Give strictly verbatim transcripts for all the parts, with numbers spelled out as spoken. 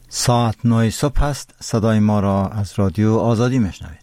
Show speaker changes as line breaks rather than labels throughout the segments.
ساعت نه صبح است. صدای ما را از رادیو آزادی میشنوید.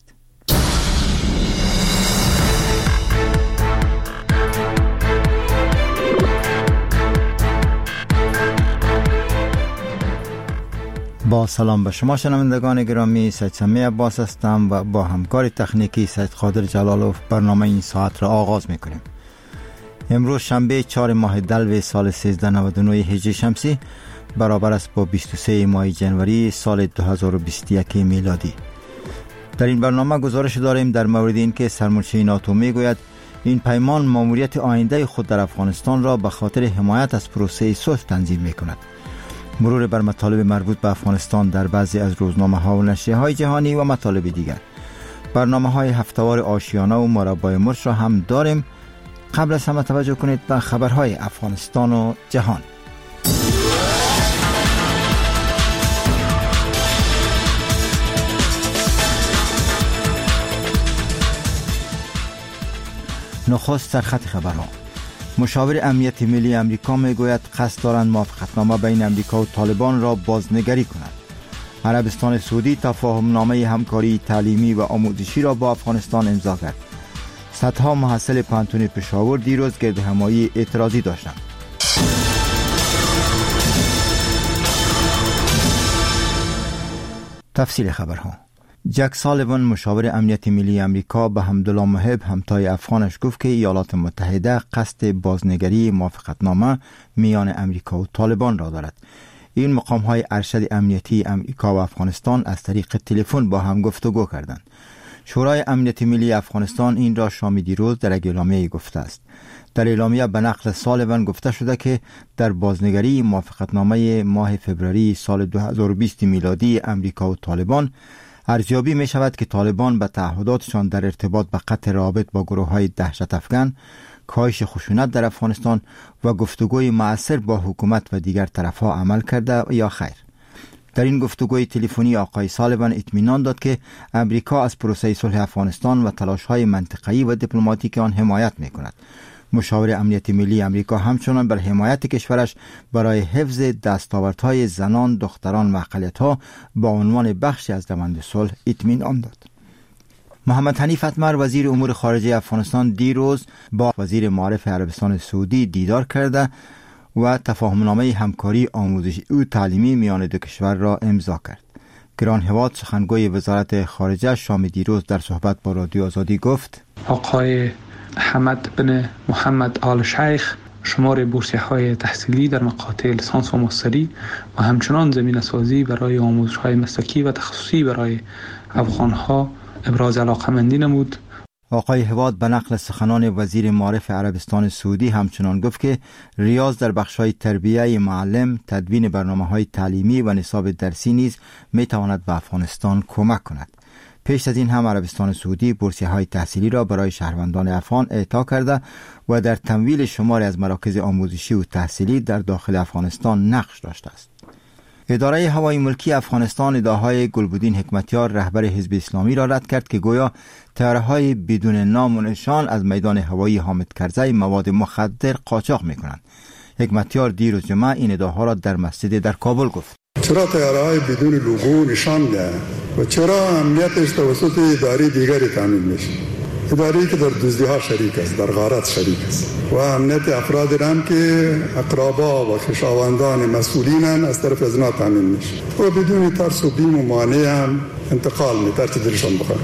با سلام به شما شنوندگان گرامی، سید سمی عباس هستم و با همکار تکنیکی سید قادر جلالوف برنامه این ساعت را آغاز میکنیم. امروز شنبه چهار ماه دلو سال سیزده نود و نه هجری شمسی برابر است با بیست و سه ماه جنوری سال دو هزار و بیست و یک میلادی. در این برنامه گزارش داریم در مورد اینکه سرمنشی ناتو میگوید این پیمان ماموریت آینده خود در افغانستان را به خاطر حمایت از پروسه صلح تنظیم میکند. مرور بر مطالب مربوط به افغانستان در بعضی از روزنامه ها و نشریه های جهانی و مطالب دیگر. برنامه های هفتهوار آشیانه و مربع مرچ را هم داریم. قبل از همه توجه کنید به خبرهای افغانستان و جهان. نخست سرخط خبرها. مشاور امنیت ملی امریکا میگوید قصد دارند موافقتنامه بین امریکا و طالبان را بازنگری کنند. عربستان سعودی تفاهم نامه همکاری تعلیمی و آموزشی را با افغانستان امضا کرد. صدها محصل پانتون پشاور دیروز گردهمایی اعتراضی داشتند. تفصیل خبرها. جک سالیوان مشاور امنیت ملی امریکا به حمدالله محب همتای افغانش گفت که ایالات متحده قصد بازنگری موافقتنامه میان امریکا و طالبان را دارد. این مقام های ارشد امنیتی امریکا و افغانستان از طریق تلفن با هم گفتگو کردند. شورای امنیت ملی افغانستان این را شام دیروز در یک اعلامیه گفته است. در اعلامیه به نقل سالیوان گفته شده که در بازنگری موافقتنامه ماه فوریه سال دو هزار و بیست میلادی امریکا و طالبان ارزیابی می شود که طالبان به تعهداتشان در ارتباط به قطع روابط با گروه های دهشت افکن، کاهش خشونت در افغانستان و گفتگوی مؤثر با حکومت و دیگر طرفها عمل کرده یا خیر. در این گفتگوی تلفنی آقای سالیوان اطمینان داد که امریکا از پروسه صلح افغانستان و تلاش‌های منطقه‌ای و دیپلماتیک آن حمایت می‌کند. مشاور امنیت ملی امریکا همچنان بر حمایت کشورش برای حفظ دستاوردهای زنان، دختران و اقلیت‌ها با عنوان بخشی از روند صلح اطمینان داد. محمد حنیف اتمر وزیر امور خارجه افغانستان دیروز با وزیر معارف عربستان سعودی دیدار کرده و تفاهمنامه همکاری آموزشی و تعلیمی میان دو کشور را امضا کرد. گران هواد سخنگوی وزارت خارجه شام دیروز در صحبت با رادیو آزادی گفت
آقای حمد بن محمد آل شیخ شمار بورسیه های تحصیلی در مقاطع لیسانس و ماستری و همچنان زمینه سازی برای آموزش های مسلکی و تخصصی برای افغان ها ابراز علاقه‌مندی نمود.
آقای هواد به نقل سخنان وزیر معارف عربستان سعودی همچنان گفت که ریاض در بخش‌های تربیه معلم، تدوین برنامه‌های تعلیمی و نصاب درسی نیز می‌تواند به افغانستان کمک کند. پیش از این هم عربستان سعودی بورسیه‌های تحصیلی را برای شهروندان افغان اعطا کرده و در تمویل شماری از مراکز آموزشی و تحصیلی در داخل افغانستان نقش داشته است. اداره هوایی ملکی افغانستان ادعاهای گلبدین حکمتیار رهبر حزب اسلامی را رد کرد که گویا طیاره‌های بدون نام و نشان از میدان هوایی حامد کرزی مواد مخدر قاچاق می‌کنند. حکمتیار دیروز جمعه این ادعاها را در مسجد در کابل گفت.
چرا طیاره‌های بدون لوگو نشان ده و چرا امنیتش توسط اداره دیگری تامین میشه؟ اداره‌ای که در دزدی‌ها شریک است، در غارت شریک است و امنیت افراد هم که اقربا و خویشاوندان مسئولینن از طرف از اینا تامین میشه و بدون ترس و بیم و مانع هم انتقال میتر چه درشان بخواد.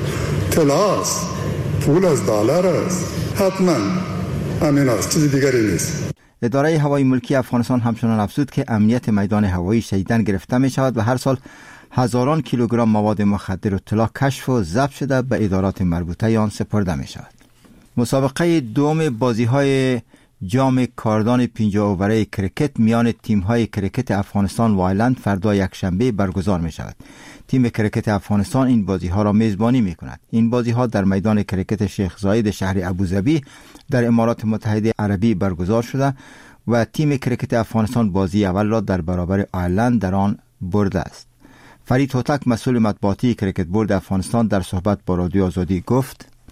طلاست، پول از دلار است، حتما همین است، چیز دیگری نیست.
اداره هوایی ملکی افغانستان همچنان افزود که امنیت میدان هوایی شدیداً گرفته می شود و هر سال هزاران کیلوگرم مواد مخدر و طلا کشف و ضبط شده به ادارات مربوطه آن سپرده می شود. مسابقه دوم بازی‌های جام کاردان پنجاه اووره کرکت میان تیم‌های کرکت افغانستان و آیلند فردا یکشنبه برگزار می شود. تیم کرکت افغانستان این بازی‌ها را میزبانی می‌کند. این بازی‌ها در میدان کرکت شیخ زاید شهر ابوظبی در امارات متحده عربی برگزار شده و تیم کرکت افغانستان بازی اول را در برابر آیرلند در آن برده است. فرید هوتک مسئول مطبوعاتی کرکت بورد افغانستان در صحبت با رادیو آزادی گفت: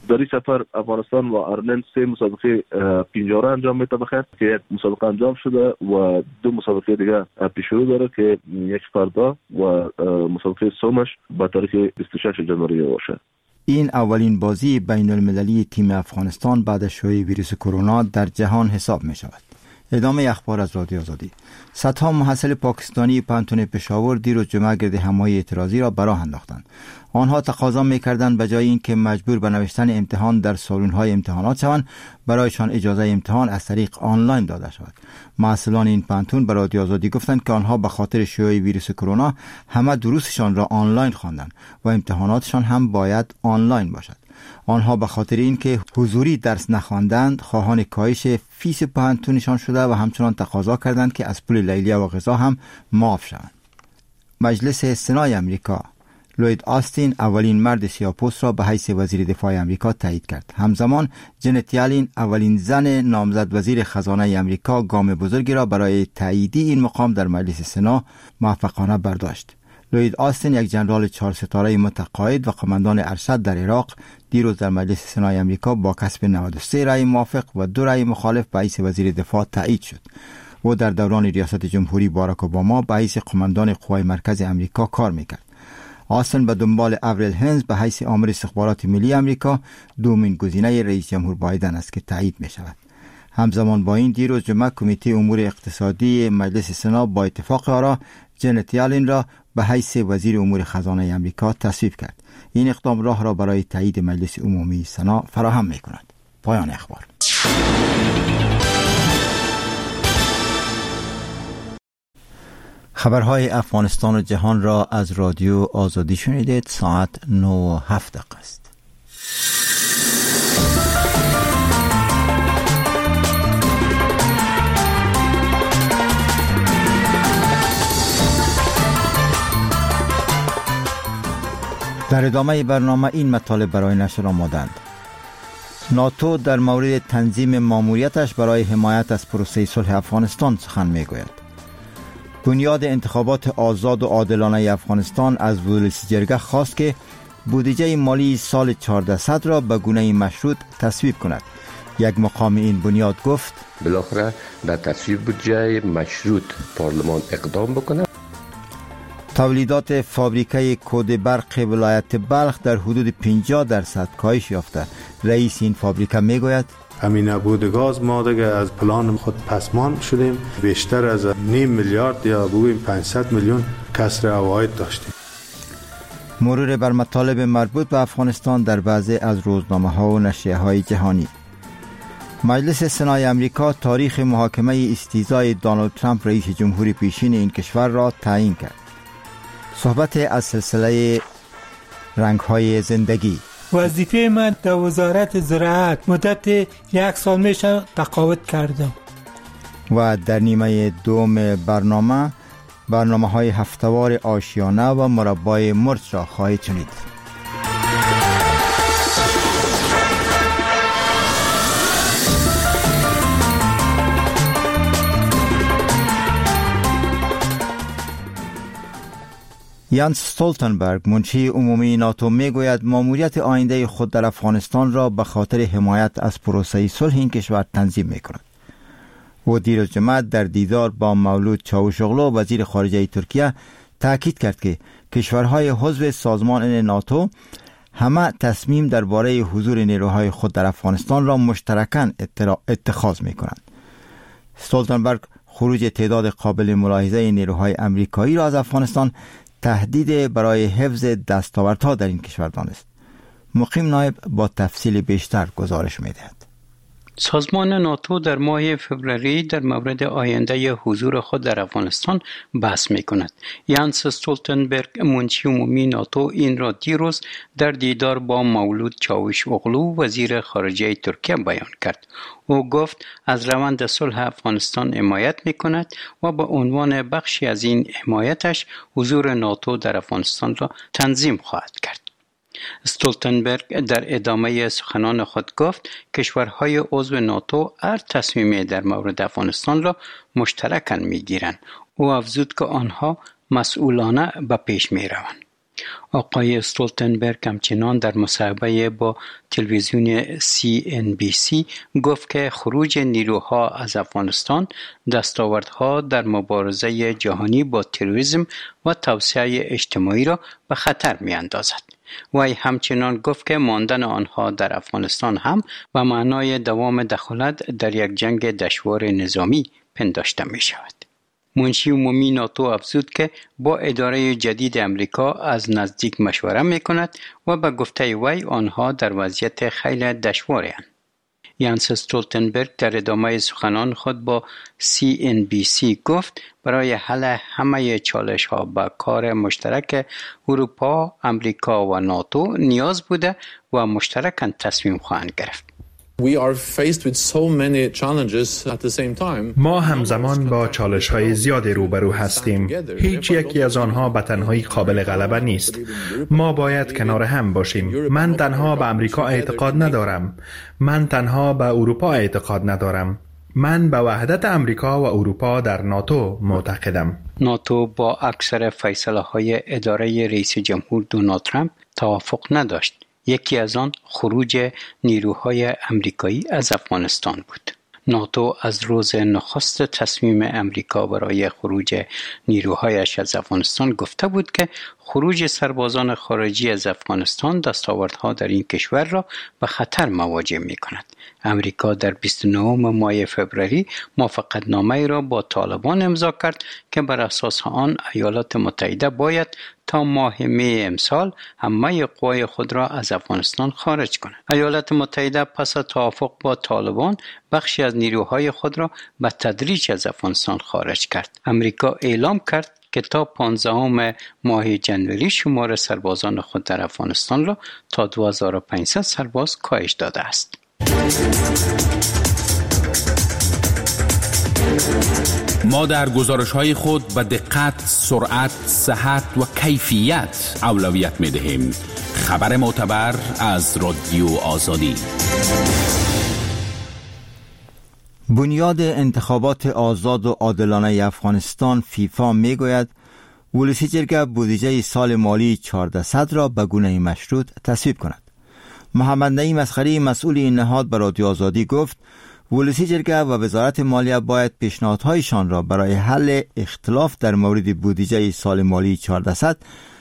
در این سفر افغانستان و آیرلند سه مسابقه پنجاره انجام میده بخیر که یک مسابقه انجام شده و دو مسابقه دیگه پیش رو داره که یک فردا و مسابقه سومش با تاریخ بیست و شش جنوری باشه.
این اولین بازی بین المللی تیم افغانستان بعد از شیوع ویروس کرونا در جهان حساب می شود. ادامه اخبار از رادیو آزادی. صدها محصل پاکستانی پانتون پشاور دیروز جمعه گرد حمایت اعتراضی را براه انداختند. آنها تقاضا می‌کردند به جای اینکه مجبور به نوشتن امتحان در سالن‌های امتحانات شوند، برایشان اجازه امتحان از طریق آنلاین داده شود. محصلان این پانتون به رادیو آزادی گفتند که آنها به خاطر شیوع ویروس کرونا همه دروسشان را آنلاین خواندند و امتحاناتشان هم باید آنلاین باشد. آنها به خاطر اینکه حضوری درس نخواندند خواهان کاهش فیس پانتونشان شده و همچنان تقاضا کردند که از پول لیلیه و غذا هم معاف شوند. مجلس سنای امریکا لوید آستین اولین مرد سیاه‌پوست را به حیث وزیر دفاع امریکا تایید کرد. همزمان جنت یالین اولین زن نامزد وزیر خزانه امریکا گام بزرگی را برای تایید این مقام در مجلس سنا موفقانه برداشت. لوید آستین یک جنرال چهار ستاره متقاعد و قماندان ارشد در عراق دیروز در مجلس سنای امریکا با کسب نود و سه رأی موافق و دو رأی مخالف به حیث وزیر دفاع تایید شد. او در دوران ریاست جمهوری باراک اوباما به حیث قماندان قوای مرکز امریکا کار میکرد. آستین به دنبال اوریل هنز به حیث آمر استخبارات ملی امریکا دومین گزینه رئیس جمهور بایدن است که تایید می شود. همزمان با این دیروز جمعه کمیته امور اقتصادی مجلس سنا با اتفاق آرا جنت یالین را به حیث وزیر امور خزانه امریکا تصویب کرد. این اقدام راه را برای تایید مجلس عمومی سنا فراهم می کند. پایان اخبار. خبرهای افغانستان و جهان را از رادیو آزادی شنیدید. ساعت نه و هفت دقیقه است. در ادامه برنامه این مطالب برای نشر آمادند. ناتو در مورد تنظیم ماموریتش برای حمایت از پروسه صلح افغانستان سخن میگوید. بنیاد انتخابات آزاد و عادلانه افغانستان از ولسی جرگه خواست که بودجه مالی سال چهاردهصد را به گونه مشروط تصویب کند. یک مقام این بنیاد گفت
بالاخره در تصویب بودجه مشروط پارلمان اقدام بکنه.
تولیدات فابریکه کود برق ولایت بلخ در حدود پنجاه درصد کاهش یافته. رئیس این فابریکه میگوید
همین نبود گاز ما دیگه از پلان خود پسمان شدیم. بیشتر از نیم میلیارد یا بگوییم پانصد میلیون کسر عواید داشتیم.
مرور بر مطالب مربوط به افغانستان در بعضی از روزنامه ها و نشریه های جهانی. مجلس سنای امریکا تاریخ محاکمه استیزای دونالد ترامپ رئیس جمهوری پیشین این کشور را تعیین کرد. صحبت از سلسله رنگ های زندگی.
وظیفه من در وزارت زراعت مدت یک سال میشه تقاعد کردم.
و در نیمه دوم برنامه برنامه های هفتوار آشیانه و مربای مرچ را خواهید شنید. یانس استولتنبرگ منشی عمومی ناتو میگوید ماموریت آینده خود در افغانستان را به خاطر حمایت از پروسه صلح این کشور تنظیم میکند. او دیروز جمعه در دیدار با مولود چاوشوغلو وزیر خارجه ترکیه تاکید کرد که کشورهای عضو سازمان ناتو همه تصمیم درباره حضور نیروهای خود در افغانستان را مشترکاً اتخاذ میکنند. استولتنبرگ خروج تعداد قابل ملاحظه نیروهای امریکایی را از افغانستان تهدید برای حفظ دستاوردها در این کشور دانست. مقیم نایب با تفصیل بیشتر گزارش می‌دهد.
سازمان ناتو در ماه فوریه در مورد آینده حضور خود در افغانستان بحث می‌کند. یانس استولتنبرگ منشی عمومی ناتو این را دیروز در دیدار با مولود چاوشوغلو وزیر خارجه ترکیه بیان کرد. او گفت از روند صلح افغانستان حمایت می‌کند و به عنوان بخشی از این حمایتش حضور ناتو در افغانستان را تنظیم خواهد کرد. استولتنبرگ در ادامه سخنان خود گفت کشورهای عضو ناتو هر تصمیمی در مورد افغانستان را مشترکاً میگیرند. او افزود که آنها مسئولانه به پیش می روند. آقای استولتنبرگ همچنان در مصاحبه با تلویزیون سی ان بی سی گفت که خروج نیروها از افغانستان دستاوردها در مبارزه جهانی با تروریسم و توسعه اجتماعی را به خطر می اندازد. وی همچنان گفت که ماندن آنها در افغانستان هم به معنای دوام دخالت در یک جنگ دشوار نظامی پنداشته می شود. منشی عمومی ناتو افزود که با اداره جدید امریکا از نزدیک مشوره می کند و به گفته وی آنها در وضعیت خیلی دشواری هستند. یانس استولتنبرگ در ادامه سخنان خود با سی ان بی سی گفت برای حل همه چالش ها به کار مشترک اروپا، امریکا و ناتو نیاز بوده و مشترکاً تصمیم خواهند گرفت.
We are faced with so many challenges at the same time.
ما همزمان با چالش‌های زیادی روبرو هستیم. هیچ یکی از آنها به تنهایی قابل غلبه نیست. ما باید کنار هم باشیم. من تنها به امریکا اعتقاد ندارم. من تنها به اروپا اعتقاد ندارم. من به وحدت امریکا و اروپا در ناتو معتقدم.
ناتو با اکثر فیصله‌های اداره رئیس جمهور دونالد ترامپ توافق نداشت. یکی از آن خروج نیروهای امریکایی از افغانستان بود. ناتو از روز نخست تصمیم امریکا برای خروج نیروهایش از افغانستان گفته بود که خروج سربازان خارجی از افغانستان دستاوردها در این کشور را به خطر مواجه می کند. امریکا در بیست و نهم ماه فوریه موافقتنامه را با طالبان امضا کرد که بر اساس آن ایالات متحده باید تا ماه می امسال همه قوای خود را از افغانستان خارج کند. ایالات متحده پس از توافق با طالبان بخشی از نیروهای خود را به تدریج از افغانستان خارج کرد. امریکا اعلام کرد که تا پانزدهم ماه جنوری شمار سربازان خود در افغانستان را تا دو هزار و پانصد سرباز کاهش داده است.
ما در گزارش‌های خود به دقت، سرعت، صحت و کیفیت اولویت می‌دهیم. خبر معتبر از رادیو آزادی.
بنیاد انتخابات آزاد و عادلانه افغانستان فیفا میگوید ولسی جرگه بودجه سال مالی چهارصد را به گونه مشروط تصویب کند. محمد نعیم اصغری مسئول این نهاد به رادیو آزادی گفت ولسی جرگه و وزارت مالیه باید پیشنهادهایشان را برای حل اختلاف در مورد بودجه سال مالی چهارصد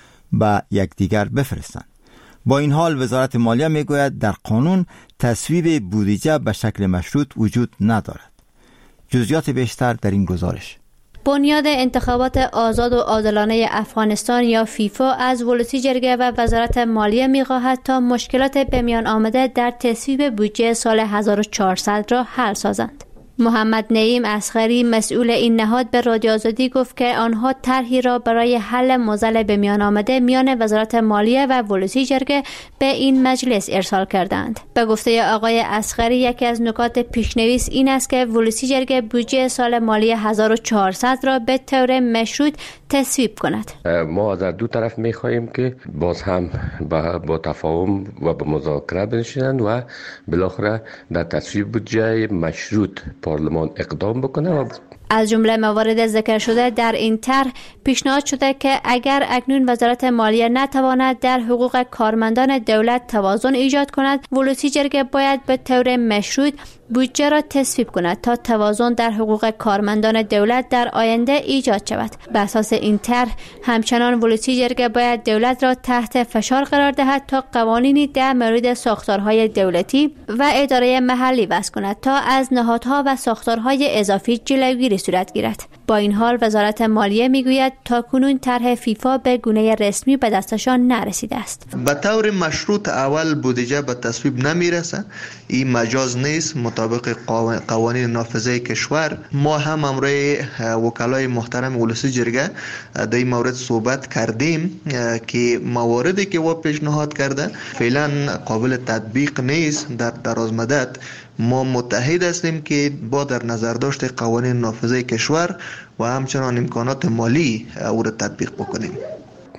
به یکدیگر بفرستند. با این حال وزارت مالیه میگوید در قانون تصویب بودجه به شکل مشروط وجود ندارد. جزئیات بیشتر در این گزارش.
بنیاد انتخابات آزاد و عادلانه افغانستان یا فیفا از ولسی جرگه و وزارت مالیه می‌خواهد تا مشکلات به میان آمده در تصویب بودجه سال هزار و چهارصد را حل سازند. محمد نعیم اصغری مسئول این نهاد به رادیو آزادی گفت که آنها طرحی را برای حل معضل به میان آمده میان وزارت مالیه و ولسی جرگه به این مجلس ارسال کردند. به گفته آقای اصغری یکی از نکات پیشنویس این است که ولسی جرگه بودجه سال مالی هزار و چهارصد را به طور مشروط تصویب کند.
ما در دو طرف می‌خواهیم که باز هم با, با تفاهم و با مذاکره بنشینند و بالاخره در تصویب بودجه مشروط پارلمان اقدام بکنه. و
از جمله موارد ذکر شده در این طرح پیشنهاد شده که اگر اکنون وزارت مالیه نتواند در حقوق کارمندان دولت توازن ایجاد کند، ولسی جرگه باید به طور مشروط بودجه را تصویب کند تا توازن در حقوق کارمندان دولت در آینده ایجاد شود. بر اساس این طرح همچنان ولسی جرگه باید دولت را تحت فشار قرار دهد تا قوانینی در مورد ساختارهای دولتی و اداره محلی وضع کند تا از نهادها و ساختارهای اضافی جلوگیری صورت گیرد. با این حال وزارت مالیه میگوید تاکنون طرح فیفا به گونه رسمی به دستشان نرسیده است.
به طور مشروط اول بودجه به تصویب نمیرسه. این مجاز نیست. مطابق قوانین نافذه کشور ما هم امروی وکلای محترم ولسی جرگه در این مورد صحبت کردیم که مواردی که و پیشنهاد کرده فعلا قابل تطبیق نیست. در دراز مدت ما متحد هستیم که با در نظر داشت قوانین نافذه کشور و همچنان امکانات مالی او را تطبیق بکنیم.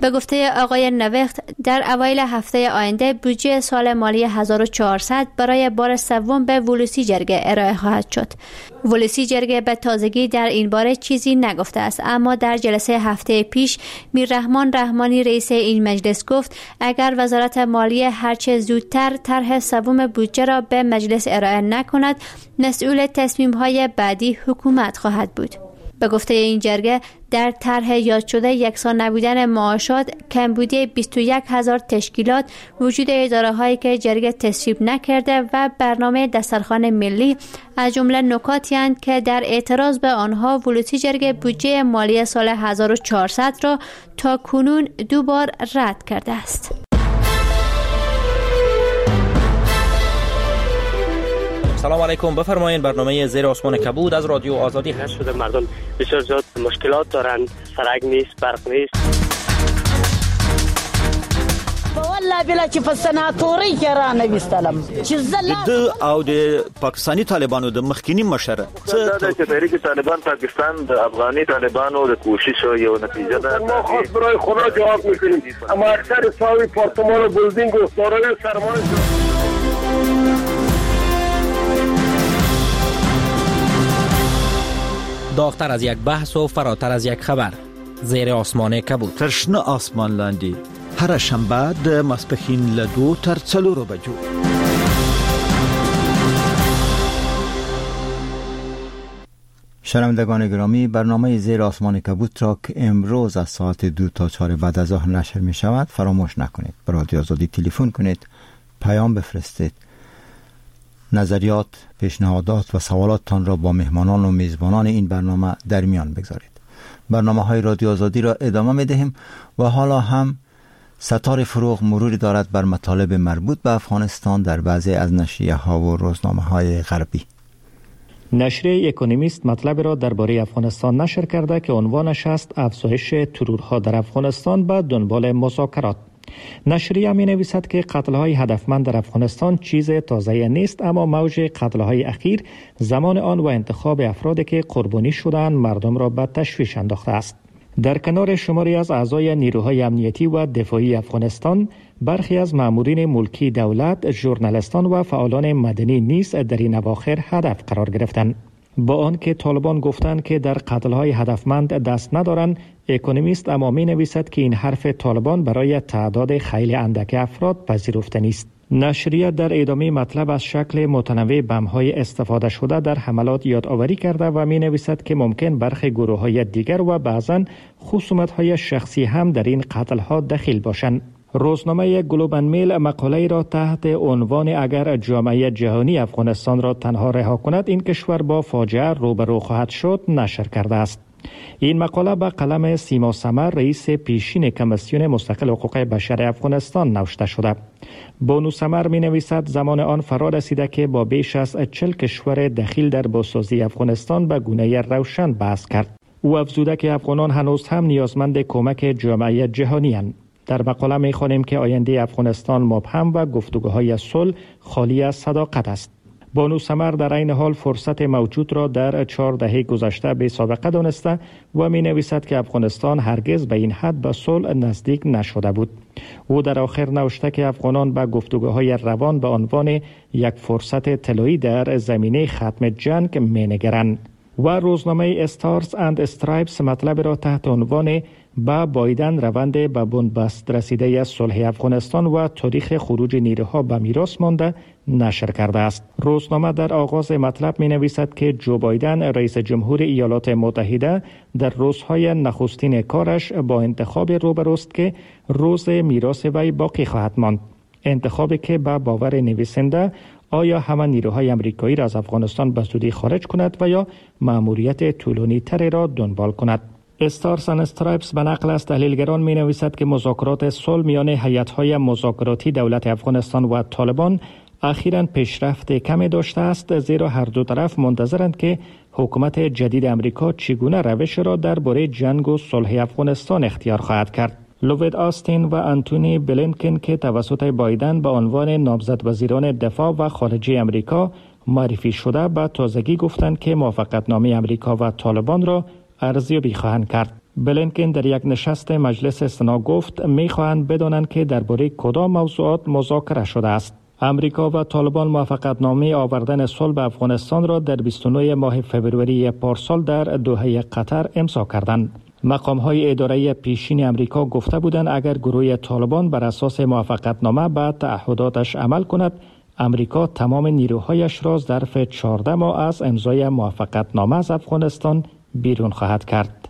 به گفته آقای نوخت در اوایل هفته آینده بودجه سال مالی هزار و چهارصد برای بار سوم به ولوسی جرگه ارائه خواهد شد. ولوسی جرگه به تازگی در این باره چیزی نگفته است، اما در جلسه هفته پیش میررحمان رحمانی رئیس این مجلس گفت اگر وزارت مالیه هرچه زودتر طرح سوم بودجه را به مجلس ارائه نکند مسئول تصمیم‌های بعدی حکومت خواهد بود. به گفته این جرگه در طرح یاد شده یکسان نبودن معاشات، کمبودی بیست و یک هزار تشکیلات، وجود اداره هایی که جرگه تصویب نکرده و برنامه دسترخوان ملی از جمله نکاتی اند که در اعتراض به آنها ولوسی جرگه بودجه مالی سال هزار و چهارصد را تا کنون دو بار رد کرده است.
سلام علیکم، بفرمایید. برنامه زیر آسمان کبود از رادیو آزادی هست.
شده مردم بسیار زیاد مشکلات دارند، سرک نیست، برق نیست.
والله بلا چې په سناتوري کې را نه وستلم چې زله
د او د پاکستانی طالبانو د مخکینی مشره
څه چې تحریک طالبان پاکستان د افغاني طالبانو د کوشش یو نتیجه ده.
ما خاص برای خدا جواب میکنیم، اما اکثر ساوی پارتمان و بلدینگ و سارای سرمایه
داغتر از یک بحث و فراتر از یک خبر. زیر آسمان کبود.
ترشنه آسمان لاندی. هر شنبه د ماسپښین له دو تر څلورو بجو.
شنوندگان گرامی، برنامه زیر آسمان کبود را که امروز از ساعت دو تا چهار بعد از ظهر نشر می شود فراموش نکنید. به رادیو آزادی تلفن کنید، پیام بفرستید، نظریات، پیشنهادات و سوالاتتان را با مهمانان و میزبانان این برنامه در میان بگذارید. برنامه های رادیو آزادی را ادامه می دهیم و حالا هم ستاره فروغ مروری دارد بر مطالب مربوط به افغانستان در بعضی از نشریه ها و روزنامه های غربی.
نشریه اکونومیست مطلب را درباره افغانستان نشر کرده که عنوانش است افزایش ترورها در افغانستان به دنبال مذاکرات. نشریه می نویسد که قتل‌های هدفمند در افغانستان چیز تازه نیست، اما موج قتل‌های اخیر زمان آن و انتخاب افرادی که قربانی شدند مردم را به تشویش انداخته است. در کنار شماری از اعضای نیروهای امنیتی و دفاعی افغانستان، برخی از مامورین ملکی دولت، ژورنالیستان و فعالان مدنی نیز در این اواخر هدف قرار گرفتند. با آنکه طالبان گفتند که در قتل‌های هدفمند دست ندارند، اکونومیست اما می نویسد که این حرف طالبان برای تعداد خیلی اندک افراد پذیرفته نیست. نشریه در ادامه مطلب از شکل متنوع بم‌های استفاده شده در حملات یادآوری کرده و می نویسد که ممکن برخی گروه‌های دیگر و بعضاً خصومت‌های شخصی هم در این قتل‌ها دخیل باشند. روزنامه گلوب اند میل مقاله را تحت عنوان اگر جامعه جهانی افغانستان را تنها رها کند این کشور با فاجعه روبرو خواهد شد نشر کرده است. این مقاله به قلم سیما سمر رئیس پیشین کمیسیون مستقل حقوق بشر افغانستان نوشته شده. بانو سمر می نویسد زمان آن فرا رسیده که با بیش از چهل کشور دخیل در بازسازی افغانستان به گونه روشن بحث کرد. او افزوده که افغانان هنوز هم نیازمند کمک جامعه جهانی اند. در مقاله می خوانیم که آینده افغانستان مبهم و گفتگوهای صلح خالی از صداقت است. بانو سمر در این حال فرصت موجود را در چهار دهه گذشته به سابقه دانسته و می نویسد که افغانستان هرگز به این حد به صلح نزدیک نشده بود. او در آخر نوشته که افغانان به گفتگوهای روان به عنوان یک فرصت طلایی در زمینه ختم جنگ می نگرند. و روزنامه استارز اند استرایپس مطلب را تحت عنوان با بایدن روند به بنبست رسیده صلح افغانستان و تاریخ خروج نیروها به میراث مانده نشر کرده است. روزنامه در آغاز مطلب می نویسد که جو بایدن رئیس جمهور ایالات متحده در روزهای نخستین کارش با انتخاب روبروست که روز میراث وی باقی خواهد ماند. انتخابی که به باور نویسنده آیا همه نیروهای امریکایی را از افغانستان به زودی خارج کند و یا مأموریت طولانی تری را دنبال کند. استارز اند استرایپس به نقل از تحلیلگران می نویسد که مذاکرات صلح میان هیئت‌های مذاکراتی دولت افغانستان و طالبان اخیراً پیشرفت کمی داشته است، زیرا هر دو طرف منتظرند که حکومت جدید امریکا چگونه روش را درباره جنگ و صلح افغانستان اختیار خواهد کرد. لوید آستین و آنتونی بلینکن که توسط بایدن به عنوان نامزد وزیران دفاع و خارجه امریکا معرفی شده به تازگی گفتند که موافقتنامه امریکا و طالبان را ارزیابی خواهند کرد. بلینکن در یک نشست مجلس سنا گفت می‌خواهند بدانند که درباره کدام موضوعات مذاکره شده است. امریکا و طالبان موافقتنامه آوردن صلح به افغانستان را در بیست و نه ماه فوریه پارسال در دوحه قطر امضا کردند. مقام‌های اداره پیشین امریکا گفته بودند اگر گروه طالبان بر اساس موافقتنامه به تعهداتش عمل کند، امریکا تمام نیروهایش را ظرف چهارده ماه از امضای موافقتنامه از افغانستان بیرون خواهد کرد.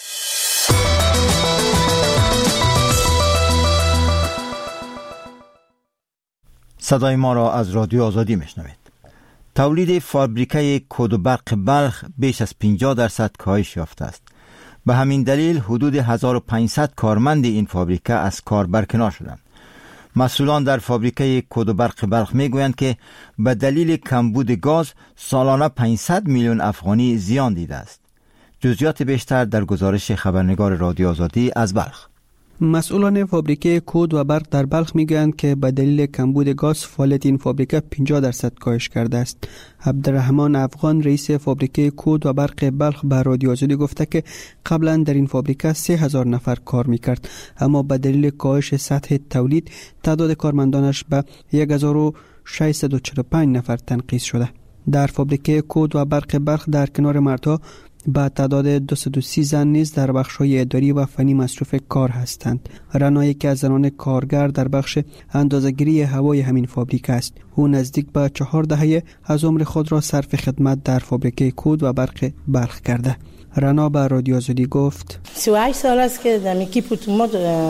صدای ما را از رادیو آزادی میشنوید. تولید فابریکه کود و برق بلخ بیش از پنجاه درصد کاهش یافته است. به همین دلیل حدود هزار و پانصد کارمند این فابریکه از کار برکنار شدند. مسئولان در فابریکه کود و برق بلخ میگویند که به دلیل کمبود گاز سالانه پانصد میلیون افغانی زیان دیده است. جزئیات بیشتر در گزارش خبرنگار رادیو آزادی از بلخ.
مسئولان فابریکه کود و برق در بلخ میگویند که به دلیل کمبود گاز فعالیت این فابریکه پنجاه درصد کاهش کرده است. عبدالرحمن افغان رئیس فابریکه کود و برق بلخ به رادیو آزادی گفته که قبلا در این فابریکه سه هزار نفر کار میکرد، اما به دلیل کاهش سطح تولید تعداد کارمندانش به یک هزار و ششصد و چهل و پنج نفر تنقیص شده. در فابریکه کود و برق بلخ در کنار مردها با تعداد دویست و سی زن نیز در بخش‌های اداری و فنی مصروف کار هستند. رنا که از زنان کارگر در بخش اندازه‌گیری هوای همین فابریکه است. او نزدیک به چهار دهه از عمر خود را صرف خدمت در فابریکه کود و برق بلخ کرده. رنا به رادیو آزادی گفت
سی و هشت سال است که در اکیپ اتومات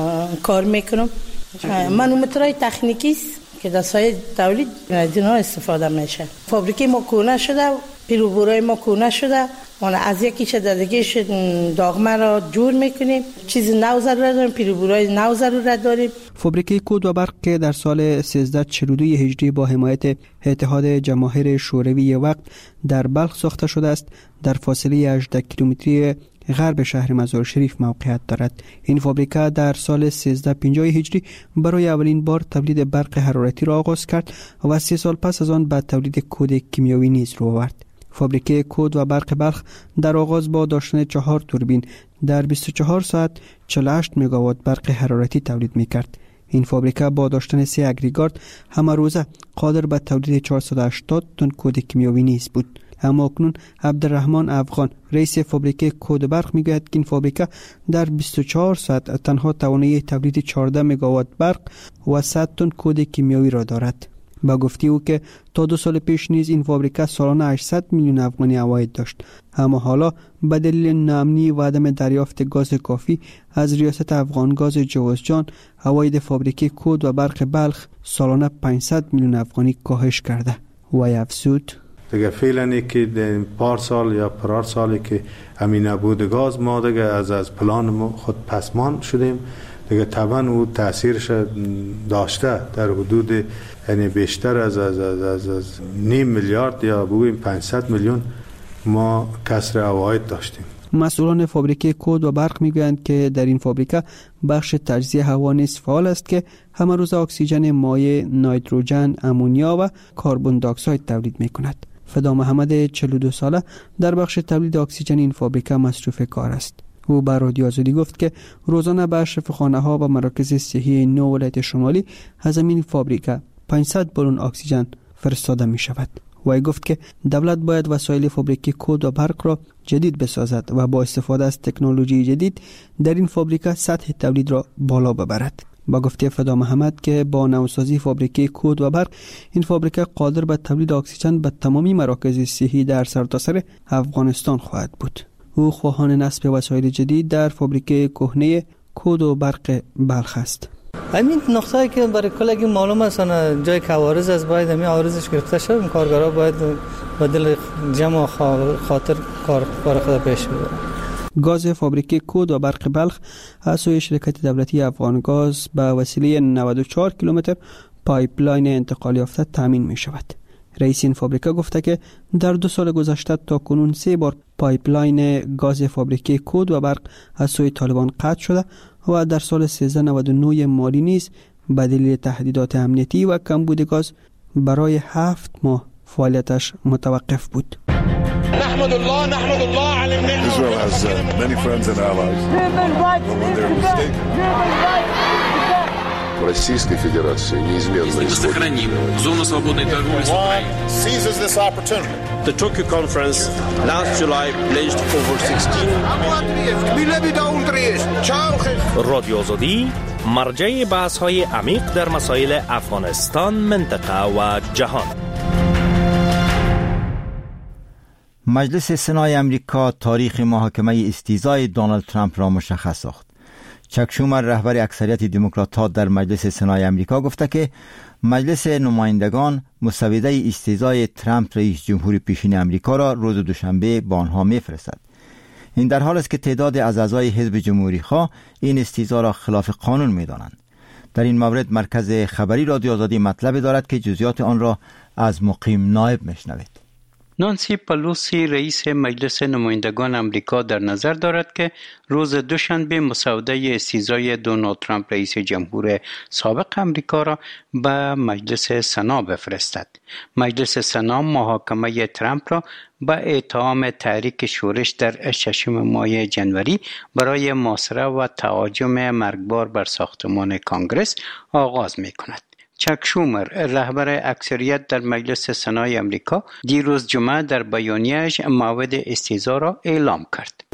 کار میکنم. مانومترهای تکنیکی است که در سایه تولید از اینها استفاده میشه. فابریکه ما کونه شده، پیروبورای ما کونه شده، ما از یکی شده دیگهش داغمه را جور میکنیم. چیز نو ضرورت داریم، پیروبورای نو ضرورت داریم.
فابریکه کود و برق که در سال سیزده چهل و دو هجری با حمایت اتحاد جماهیر شوروی وقت در بلخ ساخته شده است، در فاصله هجده کیلومتری غرب شهر مزار شریف موقعیت دارد. این فابریکه در سال سیزده پنجاه هجری برای اولین بار تولید برق حرارتی را آغاز کرد و سه سال پس از آن به تولید کود کیمیایی نیز رو آورد. فابریکه کود و برق بلخ در آغاز با داشتن چهار توربین در بیست و چهار ساعت چهل و هشت مگاوات برق حرارتی تولید می‌کرد. این فابریکه با داشتن سه اگریگات همه روزه قادر به تولید چهارصد و هشتاد تن کود کیمیایی نیز بود. اما اکنون عبدالرحمن افغان رئیس فابریکه کود برق میگوید که این فابریکه در بیست و چهار ساعت تنها توانایی تولید چهارده مگاوات برق و صد تن کود کیمیایی را دارد. با گفته او که تا دو سال پیش نیز این فابریکه سالانه هشتصد میلیون افغانی عواید داشت، اما حالا به دلیل ناامنی و عدم دریافت گاز کافی از ریاست افغانگاز جوزجان عواید فابریکه کود و برق بلخ سالانه پانصد میلیون افغانی کاهش کرده. و افزود
دیگه فعلا که پار سال یا پرار سالی که همین نبود گاز ما دیگه از از پلان خود پسمان شدیم. دیگه طبعا او تاثیرش داشته در حدود یعنی بیشتر از از از, از, از نیم میلیارد یا بگوییم پانصد میلیون ما کسر عواید داشتیم.
مسئولان فابریکه کود و برق میگویند که در این فابریکه بخش تجزیه هوا نیز فعال است که همه روز اکسیژن مایع، نیتروژن، امونیا و کربن دی اکساید تولید میکند. فدا محمد چهل و دو ساله در بخش تولید اکسیژن این فابریکه مصروف کار است. او به رادیو آزادی گفت که روزانه به شفاخانه ها و مراکز صحی نو ولایت شمالی از این فابریکه پانصد بالون اکسیژن فرستاده می شود. و گفت که دولت باید وسایل فابریکه کود و برق را جدید بسازد و با استفاده از تکنولوژی جدید در این فابریکه سطح تولید را بالا ببرد. با گفته فدا محمد که با نوسازی فابریکه کود و برق این فابریکه قادر به تولید اکسیژن به تمامی مراکز صحی در سرتاسر افغانستان خواهد بود. او خواهان نصب وسایل جدید در فابریکه کهنه کود و برق بلخ است.
همین نقطه‌ای که برای کلگی معلوم است جای کوارز از باید همین عارضش گرفته شد، کارگرها باید با دل جمع خاطر کار کار خود پیش ببرند.
گاز فابریکه کود و برق بلخ از سوی شرکت دولتی افغانگاز به وسیله نود و چهار کیلومتر پایپلاین انتقال یافته تامین می شود. رئیس این فابریکه گفته که در دو سال گذشته تا کنون سه بار پایپلاین گاز فابریکه کود و برق از سوی طالبان قطع شده و در سال سیزده نود و نه مالی نیز به دلیل تهدیدات امنیتی و کمبود گاز برای هفت ماه فعالیتش متوقف بود.
نحمد الله نحمد الله على النعمة.
Israel has uh, many friends and allies. When they're mistaken. Российской Федерации неизменно
сохраним зону свободной торговли с Украиной.
Seizes this opportunity. The Tokyo conference last July pledged over sixteen.
رادیو آزادی مرجع بحث‌های عمیق در مسائل افغانستان، منطقه و جهان.
مجلس سنای امریکا تاریخ محاکمه استیزای دونالد ترامپ را مشخص ساخت. چک شومر رهبر اکثریت دموکرات‌ها در مجلس سنای امریکا گفته که مجلس نمایندگان مسوده استیزای ترامپ رئیس جمهور پیشین امریکا را روز دوشنبه به آنها می‌فرستد. این در حالی است که تعداد از اعضای حزب جمهوری‌خواه این استیزا را خلاف قانون می‌دانند. در این مورد مرکز خبری رادیو آزادی مطلب دارد که جزئیات آن را از مقیم نایب می‌شنوید.
نانسی پلوسی رئیس مجلس نمایندگان امریکا در نظر دارد که روز دوشنبه مسوده استیزای دونالد ترامپ رئیس جمهور سابق امریکا را به مجلس سنا بفرستد. مجلس سنا محاکمه ترامپ را به اتهام تحریک شورش در ششم ماه جنوری برای محاصره و تهاجم مرگبار بر ساختمان کانگرس آغاز می کند. چک شومر رهبر اکثریت در مجلس سنای امریکا دیروز جمعه در بیانیه‌اش موعد استیزا را اعلام کرد.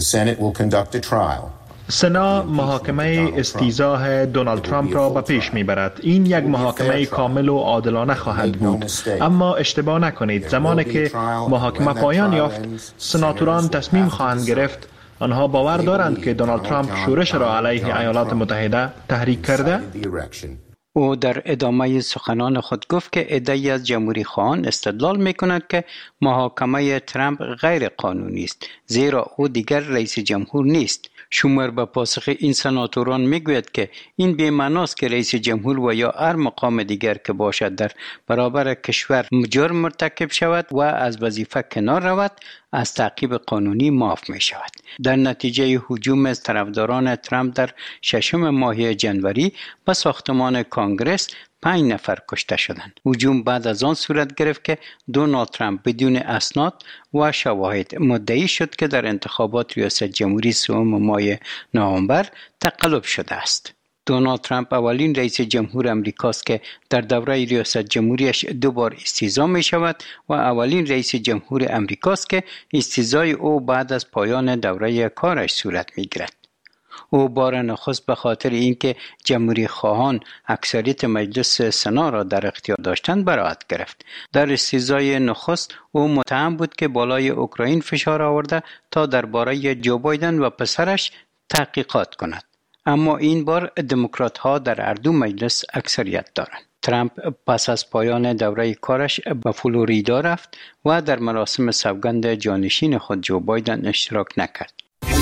سنا محاکمه استیزا دونالد ترامپ را به پیش میبرد. این یک محاکمه کامل و عادلانه خواهد بود. اما اشتباه نکنید، زمانی که محاکمه پایان یافت سناتوران تصمیم خواهند گرفت. آنها باور دارند که دونالد ترامپ شورش را علیه ایالات متحده تحریک کرده.
او در ادامه سخنان خود گفت که عده‌ای از جمهوری خواهان استدلال می‌کنند که محاکمه ترامپ غیر قانونی است، زیرا او دیگر رئیس جمهور نیست. شومر به پاسخ این سناتوران میگوید که این بی‌معناست که رئیس جمهور و یا هر مقام دیگر که باشد در برابر کشور جرم مرتکب شود و از وظیفه کنار رود از تعقیب قانونی معاف می شود. در نتیجه هجوم از طرفداران ترامپ در ششم ماه جنوری به ساختمان کانگرس پنج نفر کشته شدند. هجوم بعد از آن صورت گرفت که دونالد ترامپ بدون اسناد و شواهد مدعی شد که در انتخابات ریاست جمهوری سوم ماه نوامبر تقلب شده است. دونالد ترامپ اولین رئیس جمهور امریکاست که در دوره ریاست جمهوریش دو بار استیزا می شود و اولین رئیس جمهور امریکاست که استیزای او بعد از پایان دوره کارش صورت می گیرد. او بار نخست به خاطر اینکه جمهوری خواهان اکثریت مجلس سنا را در اختیار داشتند براءت گرفت. در استیزای نخست او متهم بود که بالای اوکراین فشار آورده تا درباره جو بایدن و پسرش تحقیقات کند. اما این بار دموکرات ها در هر دو مجلس اکثریت دارند. ترامپ پس از پایان دوره کارش به فلوریدا رفت و در مراسم سوگند جانشین خود جو بایدن اشتراک نکرد.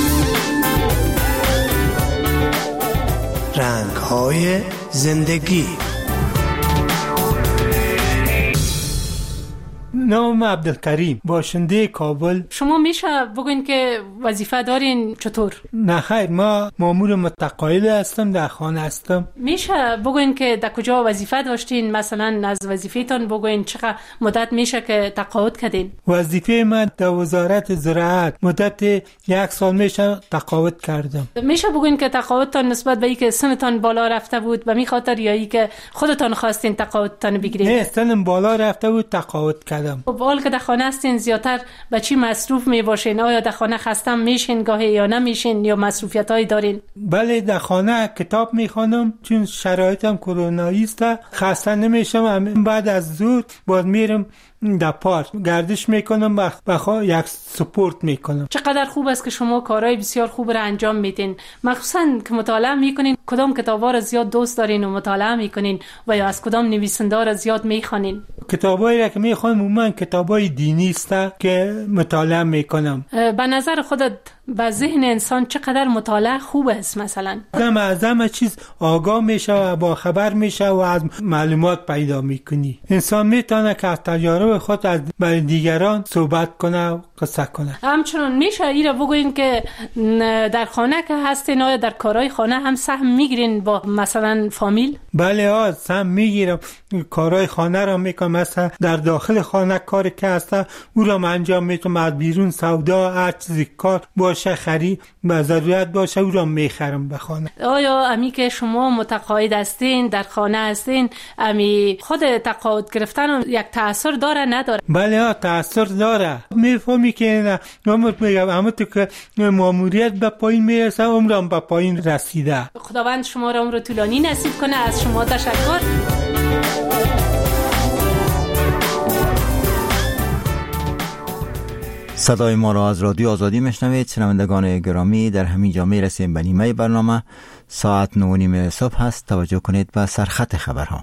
رنگ‌های زندگی.
نام عبدالکریم، باشنده کابل.
شما میشه بگوین که وظیفه دارین چطور؟
نه خیر، ما مامور متقاعد هستم، در خانه هستم.
میشه بگوین که در کجا وظیفه داشتین؟ مثلا از وظیفه‌تان بگوین چقدر مدت میشه که تقاعد کردین؟
وظیفه من در وزارت زراعت مدت یک سال میشه تقاعد کردم.
میشه بگوین که تقاعدتان نسبت به اینکه سنتان بالا رفته بود به می خاطر یا اینکه خودتان خواستین تقاعدتان بگیرید؟
نه، سنم بالا رفته بود تقاعد کردم.
خب حال که در خانه هستین زیادتر به چی مصروف می باشین؟ آیا در خانه خستم میشین گاهی یا نمیشین یا مصروفیت هایی دارین؟
بله، در خانه کتاب میخوانم چون شرایطم کرونایی است. خسته نمیشم. بعد از زود باز میرم در پارک گردش میکنم، بخوا یک سپورت میکنم.
چقدر خوب است که شما کارهای بسیار خوب را انجام میدین، مخصوصا که مطالعه میکنین. کدام کتابا را زیاد دوست دارین و مطالعه میکنین و یا از کدام نویسنده را زیاد میخوانین؟
کتابایی را که میخوانم من کتابای دینی است که مطالعه میکنم.
به نظر خودت به ذهن انسان چقدر مطالعه خوب است. مثلا
آدم از همه چیز آگاه میشه و با خبر میشه و از معلومات پیدا میکنی. انسان میتونه که از تجارب خود از برای دیگران صحبت کنه و قصه کنه.
همچنان میشه ایره بگوین که در خانه که هستین آیا در کارهای خانه هم سهم میگیرین با مثلا فامیل؟
بله ها، سهم میگیرم، کارهای خانه را میکنم. مثلا در داخل خانه کاری که هسته او را انجام میتونم، از بیرون سودا هر چیزی کار باشه خرید به ضرورت باشه او را میخرم به خانه.
آیا امی که شما متقاعد هستین در خانه هستین امی خود تقاعد گرفتن یک تأثیر داره نداره؟
بله ها تأثیر داره. میفهمی که نمت میگم اما تو که ماموریت به پایین میرسه عمرم به پایین رسیده.
خداوند شما را عمر طولانی نصیب کنه. از شما تشکر.
صدای ما را از رادیو آزادی میشنوید. شنوندگان گرامی، در همین جا میرسیم به نیمه برنامه. ساعت نه و نیم صبح هست. توجه کنید به سرخط خبرها.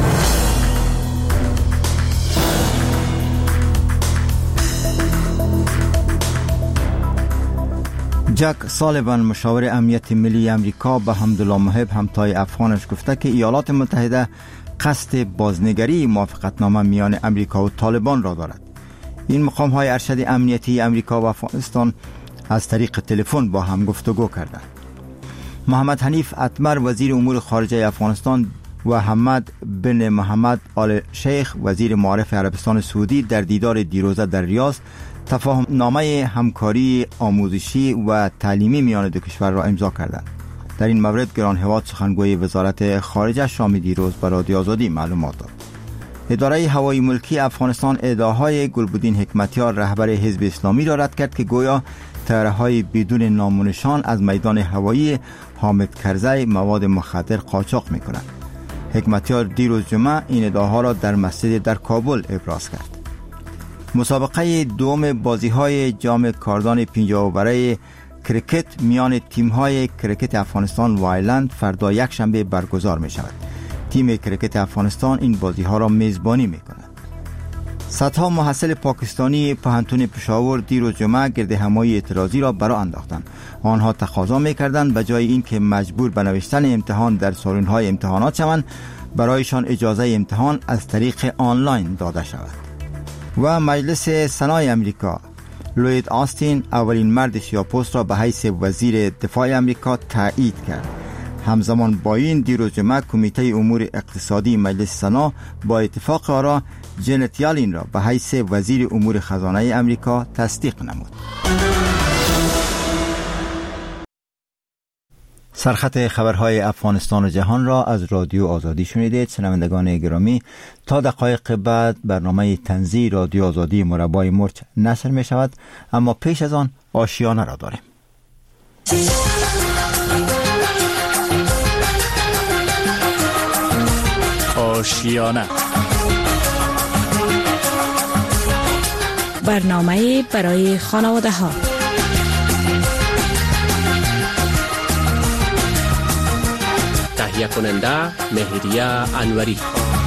جک سالیوان مشاور امنیت ملی امریکا به حمدالله محب همتای افغانش گفته که ایالات متحده قصد بازنگری موافقتنامه میان امریکا و طالبان را دارد. این مقام های ارشد امنیتی امریکا و افغانستان از طریق تلفن با هم گفتگو کردند. محمد حنیف اتمر وزیر امور خارجه افغانستان و حمد بن محمد آل شیخ وزیر معارف عربستان سعودی در دیدار دیروزه در ریاض تفاهم نامه همکاری آموزشی و تعلیمی میان دو کشور را امضا کردند. در این مورد گران هواد سخنگوی وزارت خارجه شام دیروز به رادیو آزادی معلومات داد. اداره هوایی ملکی افغانستان ادعاهای گلبدین حکمتیار رهبر حزب اسلامی را رد کرد که گویا طیاره‌های بدون نام و نشان از میدان هوایی حامد کرزی مواد مخدر قاچاق می‌کنند. حکمتیار دیروز جمعه این ادعاها را در مسجد در کابل ابراز کرد. مسابقه دوم بازی‌های جام کاردان پنجاه برای کرکت میان تیم‌های کرکت افغانستان و آیرلند فردا یک شنبه برگزار می‌شود. تیم کرکت افغانستان این بازی‌ها را میزبانی می‌کند. صدها محصل پاکستانی پوهنتون پشاور دیروز جمعه گرد همایی اعتراضی را برآ انداختند. آنها تقاضا می‌کردند به جای اینکه مجبور به نوشتن امتحان در سالن‌های امتحانات شوند، برایشان اجازه امتحان از طریق آنلاین داده شود. و مجلس سنای امریکا لوید آستین اولین مرد سیاه‌پوست را به حیث وزیر دفاع امریکا تایید کرد. همزمان با این دیروز جمعه کمیته امور اقتصادی مجلس سنا با اتفاق آرا جنت یالین را به حیث وزیر امور خزانه امریکا تصدیق نمود. سرخط خبرهای افغانستان و جهان را از رادیو آزادی شنیدید. شنوندگان گرامی، تا دقایق بعد برنامه طنزی رادیو آزادی مربای مرچ نشر می شود، اما پیش از آن آشیانه را داریم.
آشیانه،
برنامه برای خانواده ها.
تهیه کننده مهریه انوری.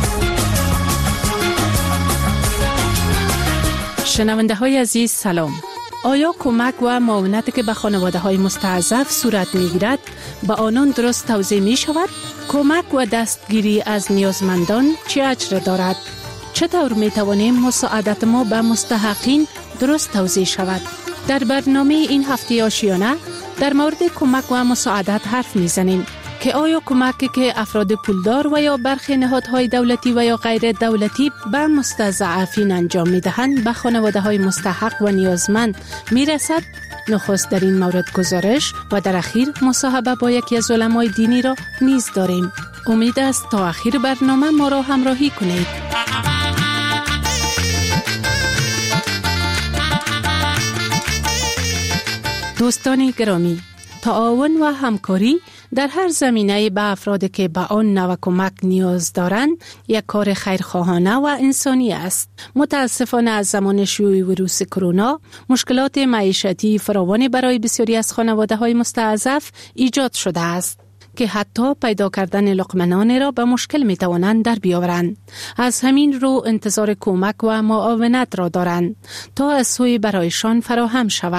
شنونده های عزیز سلام. آیا کمک و معاونتی که به خانواده های مستضعف صورت می گیرد به آنان درست توضیح می شود؟ کمک و دستگیری از نیازمندان چه اجر دارد؟ چطور می توانیم مساعدت ما به مستحقین درست توضیح شود؟ در برنامه این هفته آشیانه در مورد کمک و مساعدت حرف می زنیم که آیا کمکی که افراد پولدار و یا برخی نهادهای دولتی و یا غیر دولتی به مستضعفین انجام می دهند به خانواده های مستحق و نیازمند می رسد؟ نخست در این مورد گزارش و در اخیر مصاحبه با یکی از علمای دینی را نیز داریم. امید است تا اخیر برنامه ما را همراهی کنید. دوستان گرامی، تعاون و همکاری در هر زمینه به افرادی که به آن نوع کمک نیاز دارند یک کار خیرخواهانه و انسانی است. متاسفانه از زمان شیوع ویروس کرونا مشکلات معیشتی فراوانی برای بسیاری از خانواده‌های مستضعف ایجاد شده است که حتی پیدا کردن لقمه را به مشکل می توانند در بیاورند. از همین رو انتظار کمک و معاونت را دارند تا از سوی برایشان فراهم شود.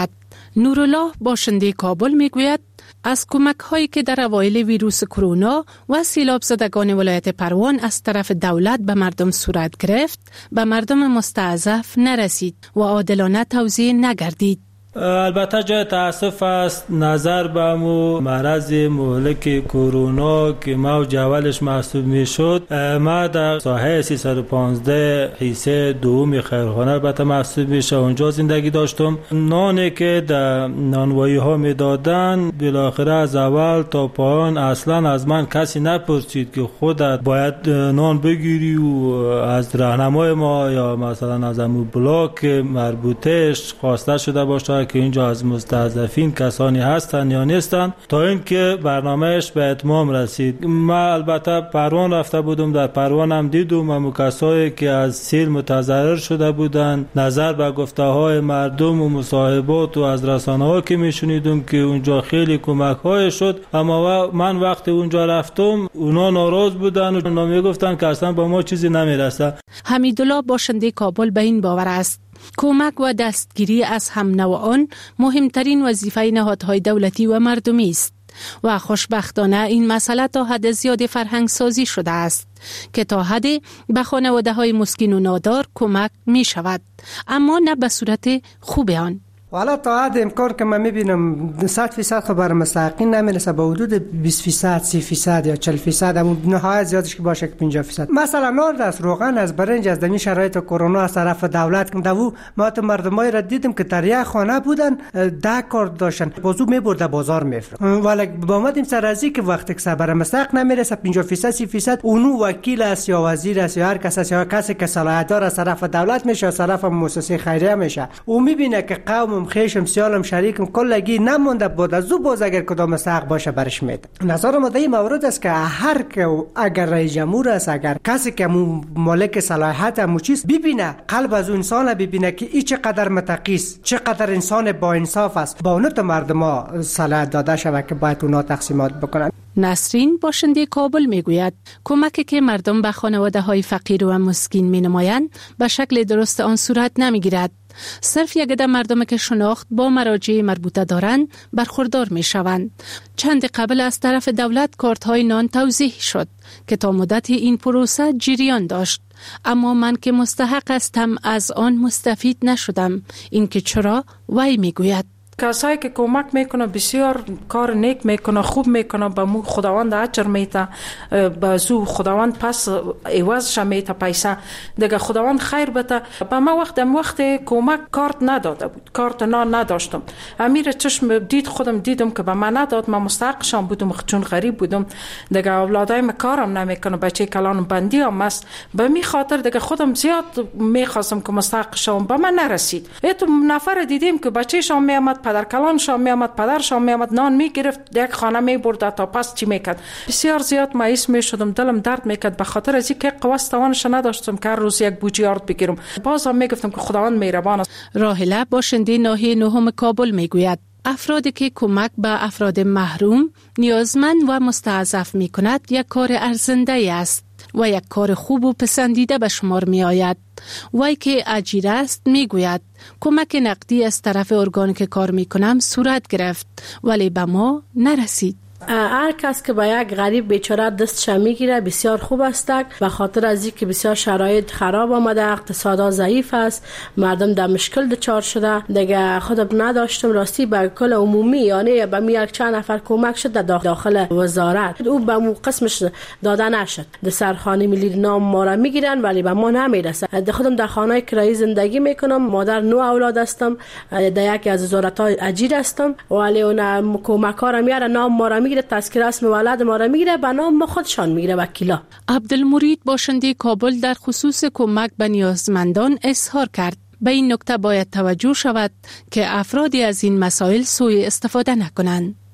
نورالله باشنده کابل میگوید از کمک هایی که در اوایل ویروس کرونا و سیلاب زدگان ولایت پروان از طرف دولت به مردم صورت گرفت، به مردم مستضعف نرسید و عادلانه توزیع نگردید.
البته جای تاسف است نظر به مو مرض مهلک کرونا که موج اولش محسوب می شد. ما در ساحه سیصد و پانزده حیصه دومی خیرخانه البته محسوب میشه، اونجا زندگی داشتم. نانی که در نانوایی ها می دادن بالاخره از اول تا پایان اصلا از من کسی نپرسید که خودت باید نان بگیری و از راهنمای ما یا مثلا از امو بلاک مربوطهش خواسته شده باشه که اینجا از مستضعفین کسانی هستن یا نیستن تا اینکه برنامهش به اتمام رسید. من البته پروان رفته بودم، در پروان هم دیدم همون کسایی که از سیل متضرر شده بودن. نظر به گفته های مردم و مصاحبات و از رسانه ها که میشنیدم که اونجا خیلی کمک های شد، اما من وقتی اونجا رفتم اونا ناراض بودن و اونا میگفتن که اصلا با ما چیزی نمیرسه.
حمیدالله باشنده کابل به این باور است کمک و دستگیری از هم نوعان مهمترین وظیفه نهادهای دولتی و مردمی است و خوشبختانه این مسئله تا حد زیاد فرهنگ سازی شده است که تا حدی به خانواده های مسکین و نادار کمک می شود، اما نه به صورت خوب آن.
والا تا حد امکان که من میبینم صد فیصد خبر مستحقین نمیرسه، به حدود بیست فیصد، سی فیصد یا چهل فیصد، اما نهایت زیادش که باشه که پنجاه فیصد. مثلا نان از روغن از برنج از دمی شرایط کرونا از طرف دولت که دو ما تو مردمای را دیدم که در یک خانه بودن ده کار داشتن، بازو میبرده بازار میفروخت. ولی با اومدیم سر از که وقتی که خبر مستحق نمیرسه پنجاه فیصد سی فیصد اونو وکیل است یا وزیر است یا هر کس است یا کسی که صلاحیت داره از طرف دولت میشه از طرف مؤسسه خیریه میشه، او میبینه که قوم خیشم سیالم شریکم کلگی نمونده بود از او باز اگر کدام مستحق باشه برش میده. نظر ما در این مورد است که هر که اگر رئیس جمهور است، اگر کسی که مالک صلاحیت مو چیز ببینه قلب از اون انسان ببینه که این چقدر متقی است، چقدر انسان با انصاف است، با اون تو مردم صلاحیت داده شود که باید اونا تقسیمات بکنن.
نسرین باشنده کابل میگوید کمکی که مردم به خانواده های فقیر و مسکین می نمایند به شکل درست آن صورت نمی گیرد. صرف یک عده مردم که شناخت با مراجع مربوطه دارند برخوردار می شوند. چند قبل از طرف دولت کارت های نان توزیع شد که تا مدت این پروسه جریان داشت، اما من که مستحق هستم از آن مستفید نشدم. این که چرا؟ وی می گوید
کسایی که کمک میکنه بسیار کار نیک میکنه، خوب میکنه، به مو خداوند اجر میته، به زو خداوند پس عوضش میته پیسه دیگه خداوند خیر بده. به ما وقت ام وقت کمک کارت نداده بود، کارت نان نداشتم، امیر چشم دید خودم دیدم که به من نداد، من مستحقشم بودم چون غریب بودم دیگه اولادایم کارم نمیکنه، بچه کلان بندی هم است، به می خاطر دیگه خودم زیاد میخواستم که مستحقشم، به من نرسید. ایتو نفر دیدیم که بچه‌شام میامد پدر کلانشان میامد، پدرشان میامد نان میگرفت یک خانه میبرد تا پس چی میکرد. بسیار زیاد مایوس میشدم، دلم درد میکرد به خاطر از اینکه قوت توانش نداشتم که هر روز یک بوجی آرد بگیرم. بازم میگفتم که خداوند مهربان است.
راهله باشنده ناحیه نهم کابل میگوید افرادی که کمک به افراد محروم، نیازمند و مستضعف میکند یک کار ارزنده است و یک کار خوب و پسندیده به شمار می آید. وی که اجیر است می گوید کمک نقدی از طرف ارگانی که کار می کنم صورت گرفت ولی به ما نرسید.
هر کس که با یک غریب بیچاره دستش میگیره بسیار خوب است، به خاطر از اینکه بسیار شرایط خراب آمده، اقتصاد ضعیف است، مردم در مشکل دچار شده دیگه. خودم نداشتم راستی به کل عمومی یعنی به می یک چند نفر کمک شد در داخل وزارت، او به مو قسمش داده نشد. در سرخانه ملی نام ما را میگیرن ولی به ما نمیرسه. در خودم در خانه کرایی زندگی میکنم، مادر نو اولاد هستم، در یکی از وزارت‌ها اجیر هستم ولی اون کمکارم میاره نام ما را میگیره، تذکره اسم ولد ما را میگیره، به نام ما خودشان میگیره وکیلا.
عبدالمرید باشنده کابل در خصوص کمک به نیازمندان اظهار کرد به این نکته باید توجه شود که افرادی از این مسائل سوء استفاده نکنند.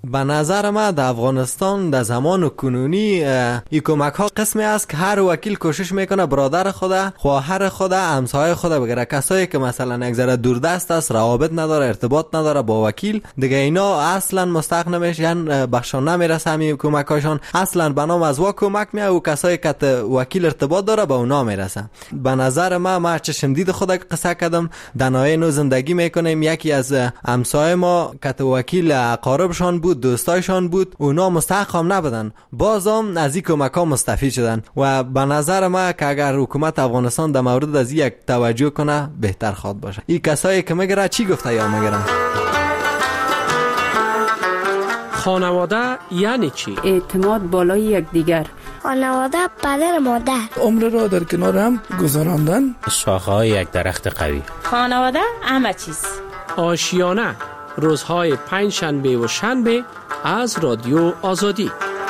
به نظر من در افغانستان در زمان کنونی این کمک ها قسمی است که هر وکیل کوشش میکنه برادر خود، خواهر خود، همسایه خود بگیره. کسایی که مثلا یک ذره دوردست است، روابط نداره، ارتباط نداره با وکیل، دیگه اینا اصلا مستحق نمیشن، بخشان نمیرسه همین کمک هاشون. اصلا به نام از وا کمک میاد و کسایی که وکیل ارتباط داره به اونا میرسه. به نظر من ما چشم دید خود قصه کردم، در نوع نو زندگی میکنیم. یکی از همسایه ما که وکیل اقاربشان بود، دوستایشان بود، اونا مستحق هم نبودن، بازم از این کمک ها مستفید شدن. و به نظر ما که اگر حکومت افغانستان در مورد از یک توجه کنه بهتر خواد باشه. این کسایی که میگره چی گفته یا میگرن؟
خانواده یعنی چی؟
اعتماد بالای یکدیگر.
خانواده پدر مادر.
عمر را در کنار هم گذراندن.
شاخه‌های یک درخت قوی.
خانواده همه چیز.
آشیانه روزهای پنج شنبه و شنبه از رادیو آزادی.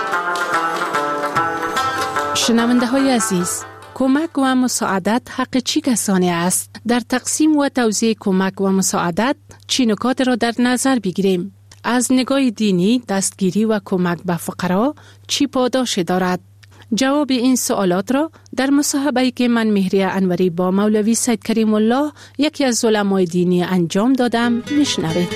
شنونده های عزیز، کمک و مساعدت حق چی کسانی است؟ در تقسیم و توزیع کمک و مساعدت چی نکات را در نظر بگیریم؟ از نگاه دینی دستگیری و کمک به فقرا چی پاداش دارد؟ جواب این سوالات را در مصاحبه‌ای که من مهریه انوری با مولوی سید کریم الله یکی از علمای دینی انجام دادم میشنوید.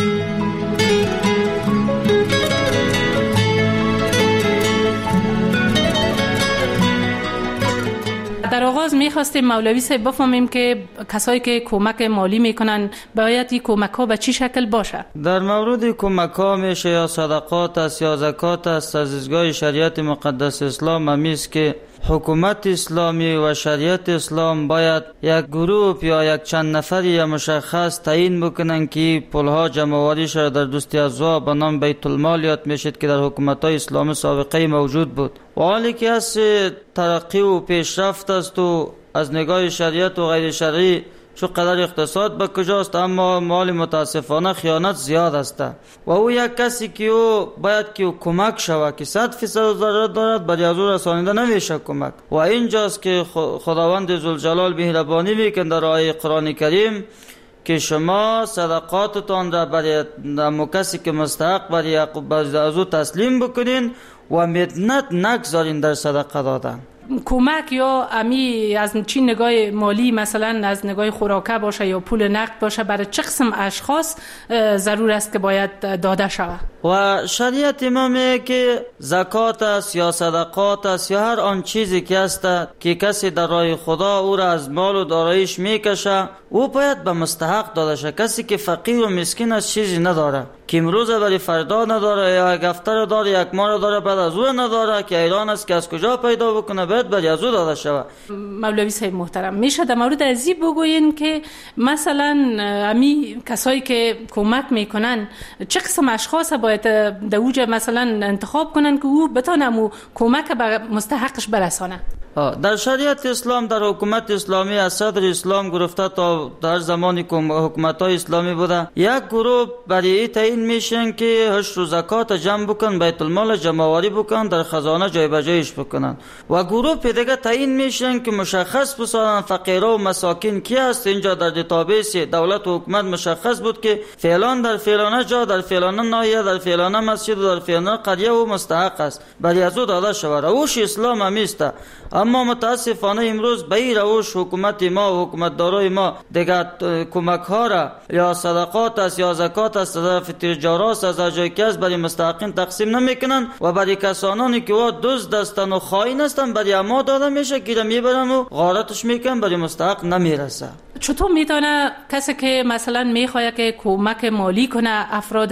در آغاز میخواستیم مولوی صاحب بفهمیم که کسایی که کمک مالی میکنن باید این کمک ها به چی شکل باشه؟
در مورد کمک ها میشه یا صدقات است یا زکات است، از دیدگاه شریعت مقدس اسلام همیست که حکومت اسلامی و شریعت اسلام باید یک گروه یا یک چند نفری یا مشخص تعیین بکنن که پولها جمع‌آوری شده در دوستی ازوا به نام بیت المال یاد میشد که در حکومت‌های اسلامی سابقه موجود بود. و حالی که از ترقی و پیشرفت است و از نگاه شریعت و غیر شرعی چو قدر اقتصاد به کجاست، اما مال متاسفانه خیانت زیاد است و او یک کسی که او باید که او کمک شود که صد فیصد ضرورت دارد برای از او رسانیده نمیشه کمک. و اینجاست که خداوند ذوالجلال مهربانی میکنه در آیه قرآن کریم که شما صدقاتتان را برای کسی که مستحق برای از او تسلیم بکنین و مدنت نگذارین در صدقه دادن.
کمک یا امی از چی نگاه مالی، مثلا از نگاه خوراکه باشه یا پول نقد باشه، برای چه قسم اشخاص ضرور است که باید داده شود؟
و شریعت ما میگه که زکات است یا صدقات است یا هر آن چیزی که است که کسی در راه خدا او را از مال و داراییش میکشه او باید به مستحق داده شه. کسی که فقیر و مسکین است چیزی نداره، که امروز برای فردا نداره یا یک هفته رو داره، یک ماه رو داره، بعد از او نداره، که ایران است که از کجا پیدا بکنه، باید برای از او داده شود.
مولوی صاحب محترم، میشه در مورد ازی بگوین که مثلا امی کسایی که کمک میکنن چه قسم اشخاص باید در اوج مثلا انتخاب کنن که او بتونه کمک به مستحقش برسانه؟
در شریعت اسلام در حکومت اسلامی از صدر اسلام گرفته تا در زمان حکومت‌های اسلامی بوده، یک گروه برای تعیین میشن که هشت و زکات جمع بکن، بیت المال جمع‌آوری بکن، در خزانه جای به جایش بکنن. و گروه دیگه تعیین میشن که مشخص بسازن فقیرا و مساکین کی است. اینجا در دیتابیس دولت و حکومت مشخص بود که فلان در فلانه جا، در فلانه ناحیه، در فلانه مسجد و در فلانه قریه و مستحق است برای از او داده شود. روش اسلام همیست. اما متاسفانه امروز به این روش حکومت ما و حکومتدارای ما دیگر کمک ها را یا صدقات است یا زکات است از طرف تجارات از جای که از برای مستحقین تقسیم نمیکنن و برای کسانانی که وا دزد هستند و خائن هستند برای ما داده میشه که میبرن و غارتش میکنن، برای مستحق نمیرسه.
چطور میتونه کسی که مثلا میخواد که کمک مالی کنه افراد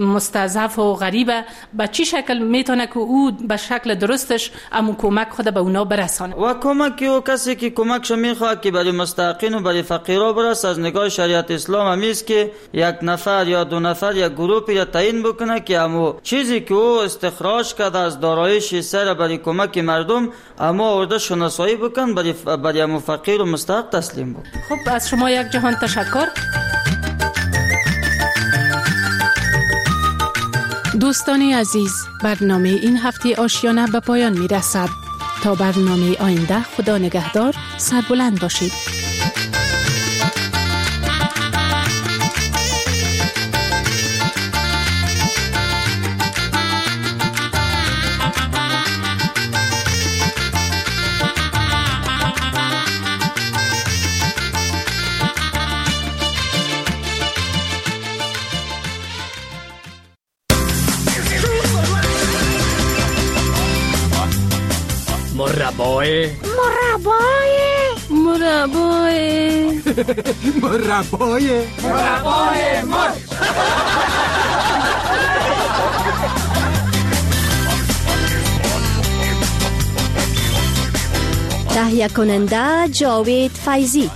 مستضعف و غریبه، به چی شکل میتونه که او به شکل درستش امو کمک خود به اونا برسانه؟
و کمک او کسی که کمکش میخواد که برای مستحقین و برای فقیرا برسه، از نگاه شریعت اسلام همیست که یک نفر یا دو نفر یا گروهی را تعیین بکنه که امو چیزی که او استخراج کرده از داراییش سر برای کمک مردم اما ورده شناسایی بکن، برای برای امو فقیر و مستحق تسلیم بکن.
خب از شما یک جهان تشکر. دوستان عزیز، برنامه این هفته آشیانه به پایان می رسد. تا برنامه آینده، خدا نگهدار، سربلند باشید.
مربای
مربای
مربای
مربای
مربای مرچ.
تهیه کننده جاوید فیضی.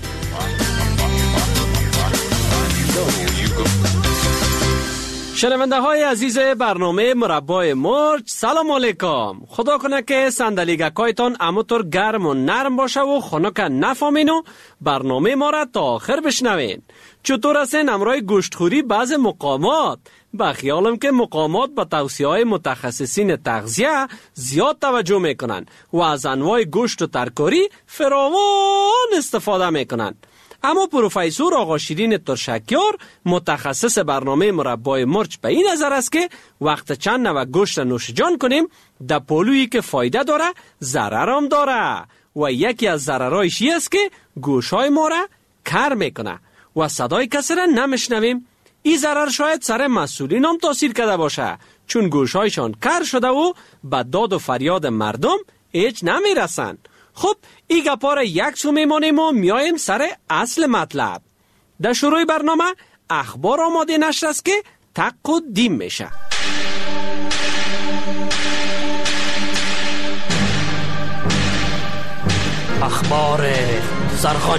شنونده های عزیز برنامه مربای مرچ، سلام علیکم. خدا کنه که صندلیگکایتان اموتر گرم و نرم باشه و خنک نفهمین و برنامه ما را تا آخر بشنوین. چطور هستین امرای گوشتخوری بعض مقامات؟ با خیالم که مقامات با توصیه های متخصصین تغذیه زیاد توجه میکنن و از انواع گوشت و ترکاری فراوان استفاده میکنن. اما پروفسور آقا شیرین ترشکیار متخصص برنامه مربای مرچ به این نظر است که وقت چند نوع گوشت نوش جان کنیم در پهلویی که فایده داره ضرر هم داره و یکی از ضررایش است که گوشهای ما را کر میکنه و صدای کسی را نمیشنویم. این ضرر شاید سر مسئولین هم تاثیر کرده باشه چون گوشهایشان کر شده و به داد و فریاد مردم هیچ نمیرسن. خب این گپا را یک سو میمانیم و میایم سر اصل مطلب. در شروع برنامه اخبار آماده نشر است که تق و دیم میشه.
اخبار سرخوش.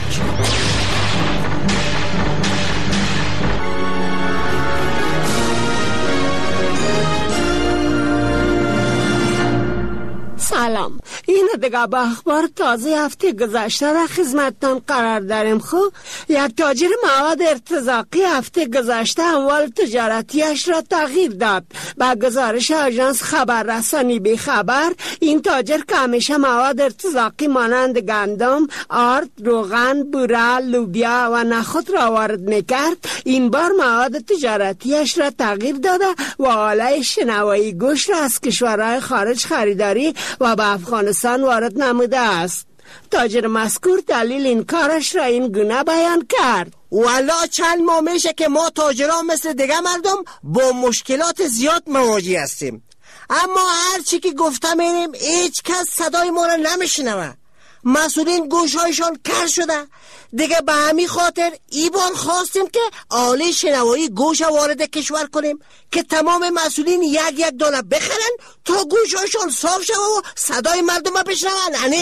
سلام، این دیگه با اخبار تازه هفته گذشته در خدمتتان قرار داریم. خب یک تاجر مواد ارتزاقی هفته گذشته اموال تجارتیش را تغییر داد. با گزارش آژانس خبررسانی بی خبر، این تاجر که همیشه مواد ارتزاقی مانند گندم، آرد، روغن، بوره، لوبیا و نخود را وارد میکرد، این بار مواد تجارتیش را تغییر داده و آله شنوایی گوشت را از کشورهای خارج خریداری و به افغانستان وارد نموده است. تاجر مذکور دلیل این کارش را این گونه بیان کرد:
والا چند ماه میشه که ما تاجران مثل دیگه مردم با مشکلات زیاد مواجه هستیم، اما هر چی که گفته میریم هیچ کس صدای ما را نمیشنوه. مسئولین گوشهایشان کر شده. دیگه به همین خاطر ای بار خواستیم که آله شنوایی گوش وارد کشور کنیم که تمام مسئولین یک یک دانه بخرن تا گوشهایشان صاف شده و صدای مردم را بشنون. یعنی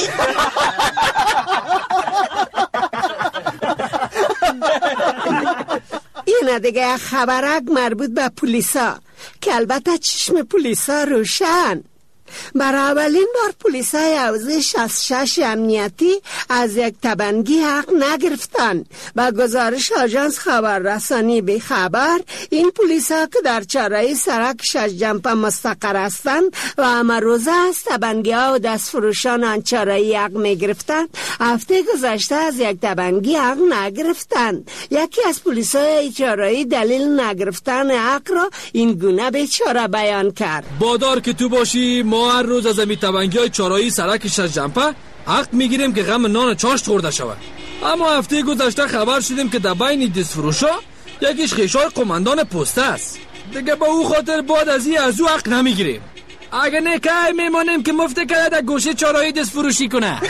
این دیگه خبرک مربوط به پلیسا که البته چشم پلیسا روشن. برای اولین بار پلیسای حوزه شصت و شش امنیتی از یک تبنگی حق نگرفتن. با گزارش آژانس خبررسانی بی خبر، این پلیسا که در چهارراه سرک شش جنپه مستقر هستند و همه روزه از تبنگی ها و دستفروشان آن چهارراهی حق میگرفتند، هفته گذشته از یک تبنگی حق نگرفتند. یکی از پلیسای چهارراهی دلیل نگرفتن حق را این گونه بیچاره بیان کرد:
بادار که تو باشی ما هر روز از امی تبنگی های چهارراهی سرک شش جنپه حق میگیریم که غم نان چاشت خورده شود. اما هفته گذشته خبر شدیم که در بین دستفروشا یکیش خیشای قماندان پسته است. دیگه با او خاطر بعد از این از او حق نمیگیریم. اگه نه که میمانیم که مفت کرده در گوشه چهارراهی دستفروشی کنه.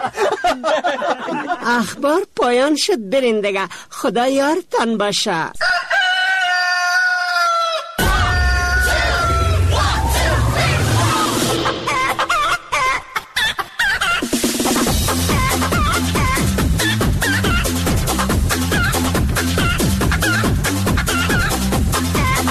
اخبار پایان شد، برین دیگه. خدا یارتان باشه.